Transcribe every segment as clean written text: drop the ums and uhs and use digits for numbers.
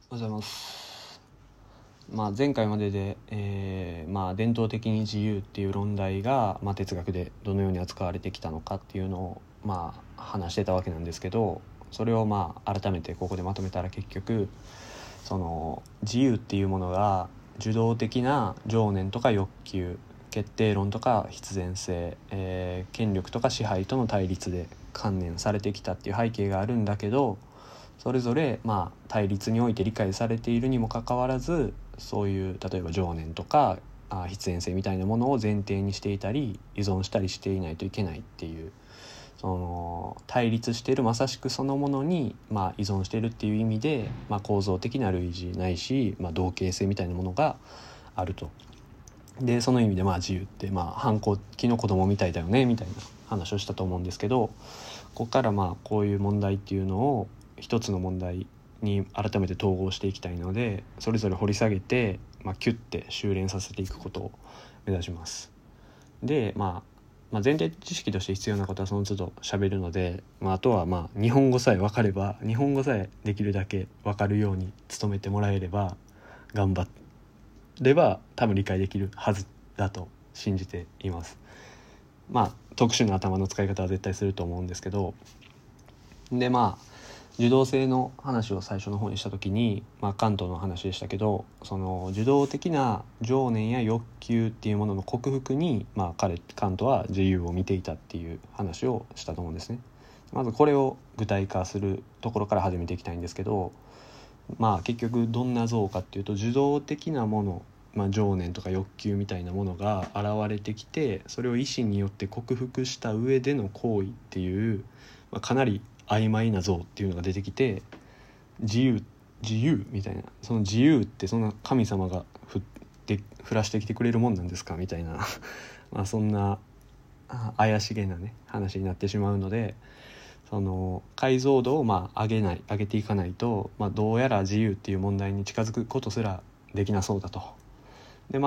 おはようございます。前回までで、伝統的に自由っていう論題が、哲学でどのように扱われてきたのかっていうのを、話してたわけなんですけど、それを改めてここでまとめたら、結局その自由っていうものが受動的な情念とか欲求、決定論とか必然性、権力とか支配との対立で観念されてきたっていう背景があるんだけど、それぞれ対立において理解されているにもかかわらず、そういう例えば情念とか必然性みたいなものを前提にしていたり依存したりしていないといけないっていう、その対立しているまさしくそのものに依存しているっていう意味で、構造的な類似ないし、同型性みたいなものがあると。でその意味で自由って反抗期の子供みたいだよねみたいな話をしたと思うんですけど、ここからこういう問題っていうのを一つの問題に改めて統合していきたいので、それぞれ掘り下げて、キュッて修練させていくことを目指します。で、前提知識として必要なことはその都度喋るので、あとは日本語さえ分かれば、日本語さえできるだけ分かるように努めてもらえれば、頑張れば多分理解できるはずだと信じています。特殊な頭の使い方は絶対すると思うんですけど、で受動性の話を最初の方にした時に、カントの話でしたけど、その受動的な情念や欲求っていうものの克服に、カントは自由を見ていたっていう話をしたと思うんですね。まずこれを具体化するところから始めていきたいんですけど、結局どんな像かっていうと、受動的なもの、情念とか欲求みたいなものが現れてきて、それを意思によって克服した上での行為っていう、かなり曖昧な像っていうのが出てきて、自由みたいな、その自由ってそんな神様が降らしてきてくれるもんなんですかみたいなそんな怪しげな話になってしまうので、その解像度を上げていかないと、どうやら自由っていう問題に近づくことすらできなそうだと。で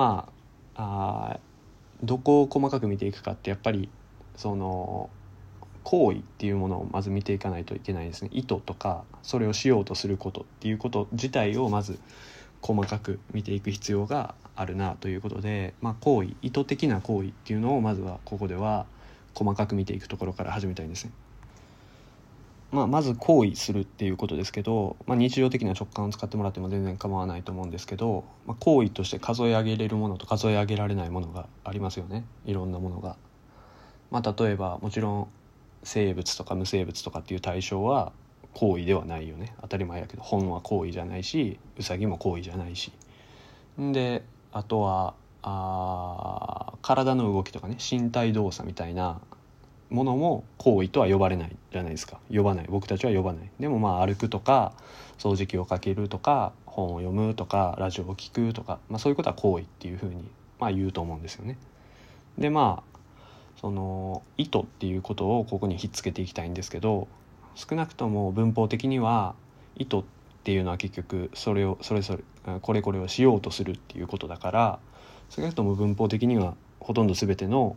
どこを細かく見ていくかって、やっぱりその行為っていうものをまず見ていかないといけないですね。意図とかそれをしようとすることっていうこと自体をまず細かく見ていく必要があるなということで、行為、意図的な行為っていうのをまずはここでは細かく見ていくところから始めたいんですね。まず行為するっていうことですけど、日常的な直感を使ってもらっても全然構わないと思うんですけど、行為として数え上げれるものと数え上げられないものがありますよね。いろんなものが。例えばもちろん生物とか無生物とかっていう対象は行為ではないよね。当たり前やけど、本は行為じゃないし、ウサギも行為じゃないし。であとは体の動きとかね、身体動作みたいなものも行為とは呼ばれないじゃないですか。僕たちは呼ばない。でも歩くとか掃除機をかけるとか本を読むとかラジオを聞くとか、そういうことは行為っていうふうに言うと思うんですよね。でその意図っていうことをここにひっつけていきたいんですけど、少なくとも文法的には意図っていうのは結局それぞれこれをしようとするっていうことだから、少なくとも文法的にはほとんど全ての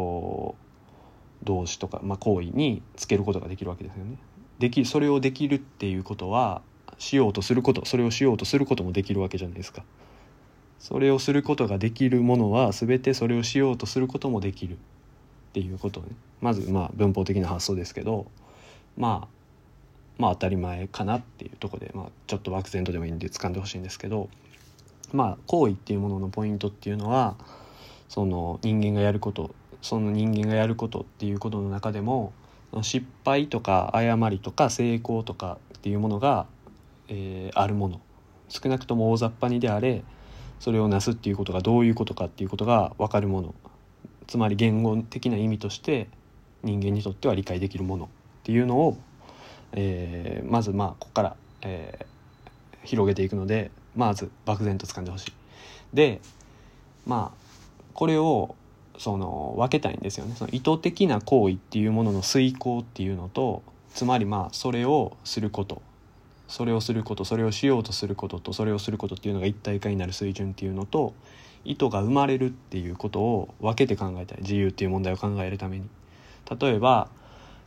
動詞とか、行為につけることができるわけですよね。それをできるっていうことはしようとすること、それをしようとすることもできるわけじゃないですか。それをすることができるものは全てそれをしようとすることもできるっていうことをね、まず文法的な発想ですけど、当たり前かなっていうところで、ちょっと漠然とでもいいんで掴んでほしいんですけど、行為っていうもののポイントっていうのは、その人間がやることっていうことの中でも、失敗とか誤りとか成功とかっていうものが、あるもの、少なくとも大雑把にであれそれをなすっていうことがどういうことかっていうことが分かるもの、つまり言語的な意味として人間にとっては理解できるものっていうのを、まずここから、広げていくので、まず漠然と掴んでほしい。でこれを分けたいんですよね。その意図的な行為っていうものの遂行っていうのと、つまりそれをすること、それをしようとすることと、それをすることっていうのが一体化になる水準っていうのと、意図が生まれるっていうことを分けて考えたい。自由っていう問題を考えるために。例えば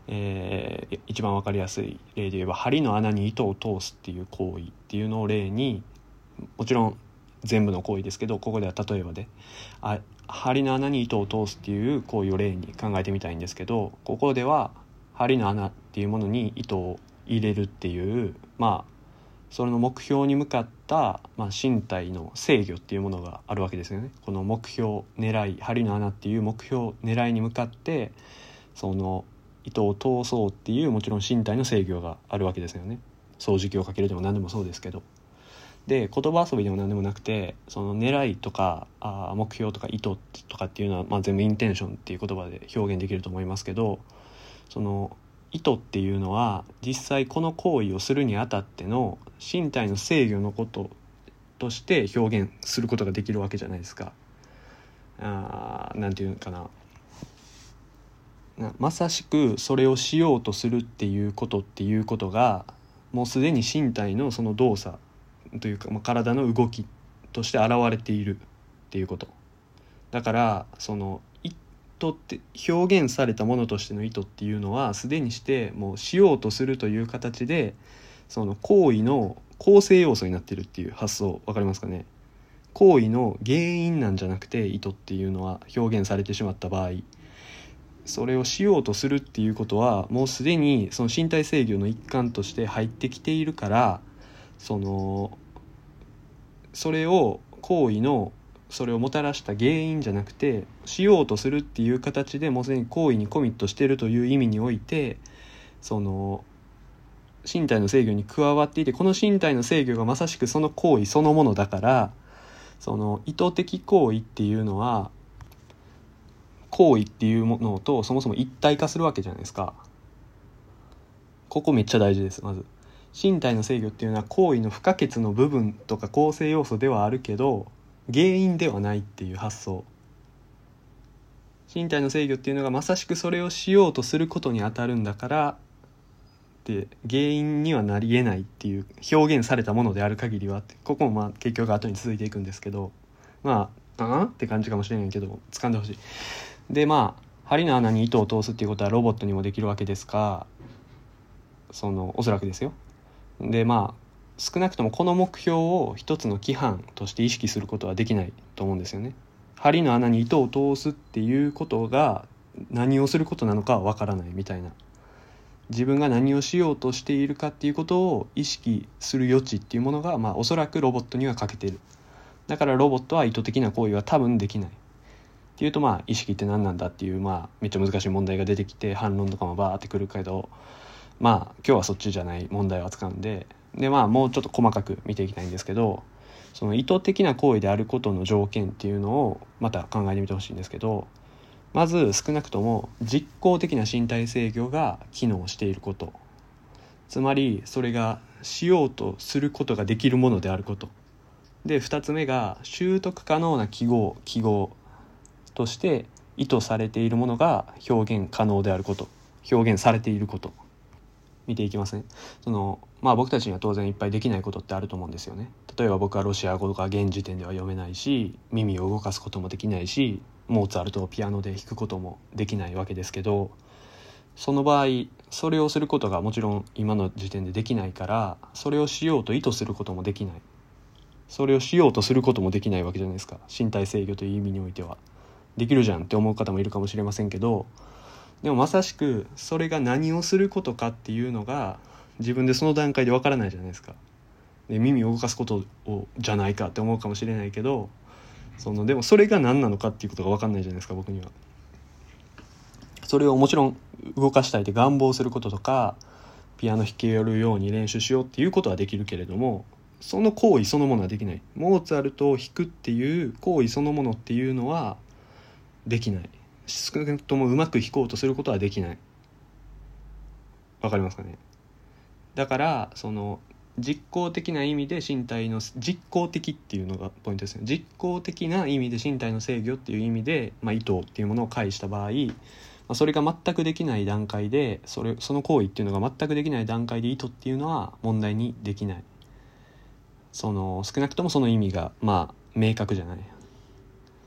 一番わかりやすい例で言えば針の穴に糸を通すっていう行為っていうのを例に、もちろん全部の行為ですけど、ここでは例えばで針の穴に糸を通すっていう行為を例に考えてみたいんですけど、ここでは針の穴っていうものに糸を入れるっていう、その目標に向かった、身体の制御っていうものがあるわけですよね。この目標狙い、針の穴っていう目標狙いに向かってその糸を通そうっていう、もちろん身体の制御があるわけですよね。掃除機をかけるでも何でもそうですけど、で言葉遊びでも何でもなくて、その狙いとか目標とか意図とかっていうのは、全部インテンションっていう言葉で表現できると思いますけど、その意図っていうのは実際この行為をするにあたっての身体の制御のこととして表現することができるわけじゃないですか。なんていうのかな、まさしくそれをしようとするっていうことがもうすでに身体のその動作というか、体の動きとして現れているっていうこと。だからその意図って表現されたものとしての意図っていうのはすでにしてもうしようとするという形でその行為の構成要素になっているっていう発想、わかりますかね。行為の原因なんじゃなくて意図っていうのは表現されてしまった場合、それをしようとするっていうことはもうすでにその身体制御の一環として入ってきているから、それを行為のそれをもたらした原因じゃなくて、しようとするっていう形でもうすでに行為にコミットしているという意味において、その身体の制御に加わっていて、この身体の制御がまさしくその行為そのものだから、その意図的行為っていうのは行為っていうものとそもそも一体化するわけじゃないですか。ここめっちゃ大事です。まず身体の制御っていうのは行為の不可欠の部分とか構成要素ではあるけど原因ではないっていう発想。身体の制御っていうのがまさしくそれをしようとすることに当たるんだからで、原因にはなり得ないっていう表現されたものである限りはって、ここも結局後に続いていくんですけど、って感じかもしれないけど掴んでほしい。で針の穴に糸を通すっていうことはロボットにもできるわけですが、おそらくですよ。で少なくともこの目標を一つの規範として意識することはできないと思うんですよね。針の穴に糸を通すっていうことが何をすることなのかはわからないみたいな、自分が何をしようとしているかっていうことを意識する余地っていうものが、おそらくロボットには欠けている。だからロボットは意図的な行為は多分できないっていうと、意識って何なんだっていう、めっちゃ難しい問題が出てきて反論とかもバーってくるけど、今日はそっちじゃない問題を扱うんで、もうちょっと細かく見ていきたいんですけど、その意図的な行為であることの条件っていうのをまた考えてみてほしいんですけど、まず少なくとも実効的な身体制御が機能していること、つまりそれがしようとすることができるものであることで、2つ目が習得可能な記号として意図されているものが表現可能であること、表現されていること。見ていきますね。僕たちには当然いっぱいできないことってあると思うんですよね。例えば僕はロシア語が現時点では読めないし、耳を動かすこともできないし、モーツァルトをピアノで弾くこともできないわけですけど、その場合それをすることがもちろん今の時点でできないから、それをしようと意図することもできない、それをしようとすることもできないわけじゃないですか。身体制御という意味においてはできるじゃんって思う方もいるかもしれませんけど、でもまさしくそれが何をすることかっていうのが自分でその段階でわからないじゃないですか。で耳を動かすことをじゃないかって思うかもしれないけど、でもそれが何なのかっていうことが分かんないじゃないですか、僕には。それをもちろん動かしたいって願望することとか、ピアノ弾けるように練習しようっていうことはできるけれども、その行為そのものはできない。モーツァルトを弾くっていう行為そのものっていうのはできない。少なくともうまく弾こうとすることはできない。わかりますかね。だから実効的な意味で身体の実効的っていうのがポイントですね。実効的な意味で身体の制御っていう意味で、意図っていうものを介した場合、それが全くできない段階でその行為っていうのが全くできない段階で意図っていうのは問題にできない。少なくともその意味が明確じゃない。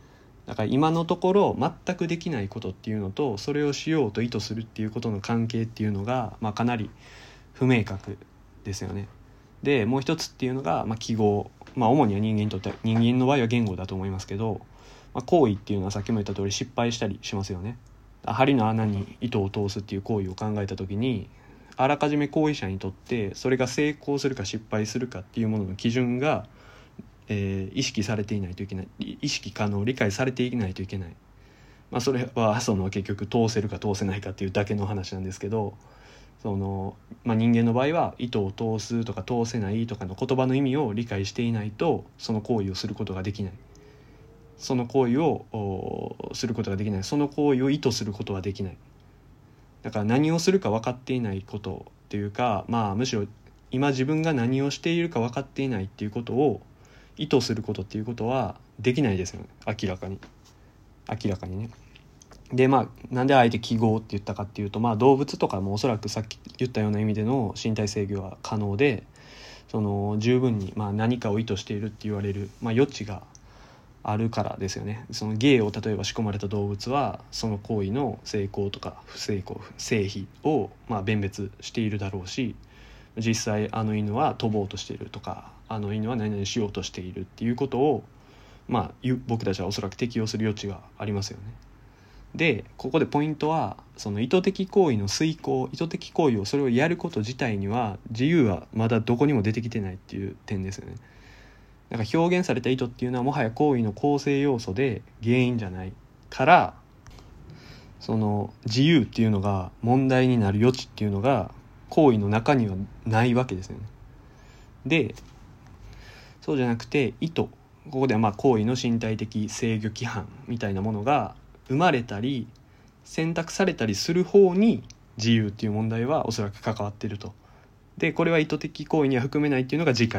だから今のところ全くできないことっていうのとそれをしようと意図するっていうことの関係っていうのが、かなり不明確ですよね。でもう一つっていうのが、記号、主には人間にとって人間の場合は言語だと思いますけど、行為っていうのはさっきも言った通り失敗したりしますよね。針の穴に糸を通すっていう行為を考えた時にあらかじめ行為者にとってそれが成功するか失敗するかっていうものの基準が意識されていないといけない、意識可能理解されていないといけない、それは結局通せるか通せないかっていうだけの話なんですけど、人間の場合は意図を通すとか通せないとかの言葉の意味を理解していないとその行為をすることができない、その行為をすることができない、その行為を意図することはできない。だから何をするか分かっていないことっていうか、むしろ今自分が何をしているか分かっていないっていうことを意図することっていうことはできないですよね。明らかにね。でなんであえて記号って言ったかっていうと、動物とかもおそらくさっき言ったような意味での身体制御は可能で、十分に何かを意図しているって言われる、余地があるからですよね。その芸を例えば仕込まれた動物はその行為の成功とか不成功成否を弁別しているだろうし、実際あの犬は飛ぼうとしているとかあの犬は何々しようとしているっていうことを僕たちはおそらく適用する余地がありますよね。でここでポイントはその意図的行為の遂行、意図的行為をそれをやること自体には自由はまだどこにも出てきてないっていう点ですよね。だから表現された意図っていうのはもはや行為の構成要素で原因じゃないから、その自由っていうのが問題になる余地っていうのが行為の中にはないわけですよね。でそうじゃなくて意図、ここでは行為の身体的制御規範みたいなものが生まれたり選択されたりする方に自由っていう問題はおそらく関わっていると。でこれは意図的行為には含めないっていうのが次回